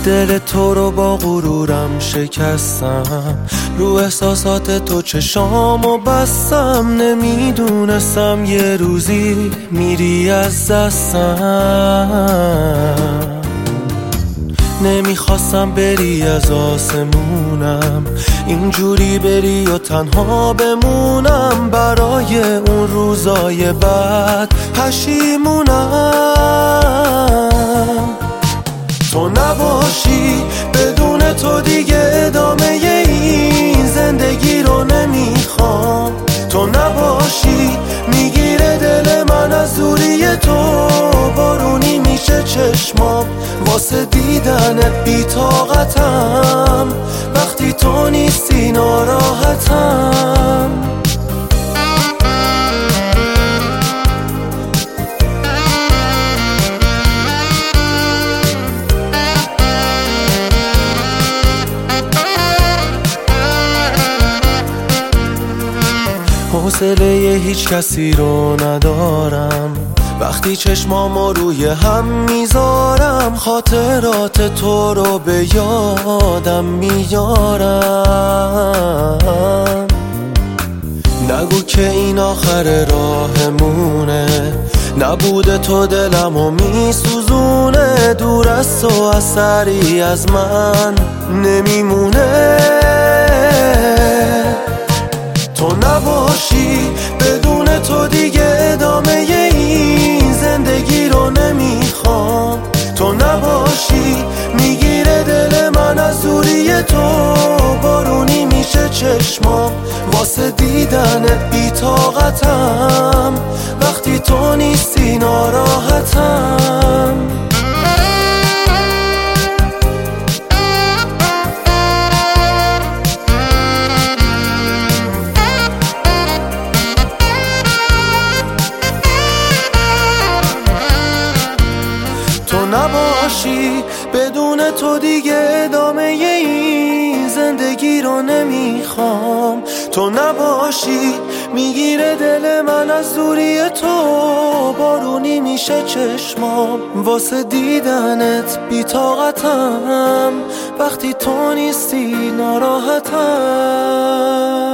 دل تو رو با غرورم شکستم، رو احساسات تو چشامو بستم. نمیدونستم یه روزی میری از دستم. نمیخواستم بری از آسمونم، اینجوری بری و تنها بمونم. برای اون روزای بعد پشیمونم. تو نباشی بدون تو دیگه ادامه این زندگی رو نمیخوام. تو نباشی میگیره دل من از دوری تو، بارونی میشه چشمام واسه دیدنت بی‌طاقتم. وقتی تو نیستی ناراحتم. حوصله هیچ کسی رو ندارم، وقتی چشمامو روی هم میذارم. خاطرات تو رو به یادم میارم. نگو که این آخر راهمونه، نبوده تو دلمو میسوزونه. دور از تو اثری از من نمیمونه. تو نباشی بدون تو دیگه ادامه این زندگی رو نمیخوام. تو نباشی میگیره دل من از دوری تو، بارونی میشه چشمام واسه دیدنت بی‌طاقتم. وقتی تو نیستی ناراحتم. تو نباشی بدون تو دیگه ادامه این زندگی رو نمیخوام. تو نباشی میگیره دل من از دوری تو، بارونی میشه چشمام واسه دیدنت بی‌طاقتم. وقتی تو نیستی ناراحتم.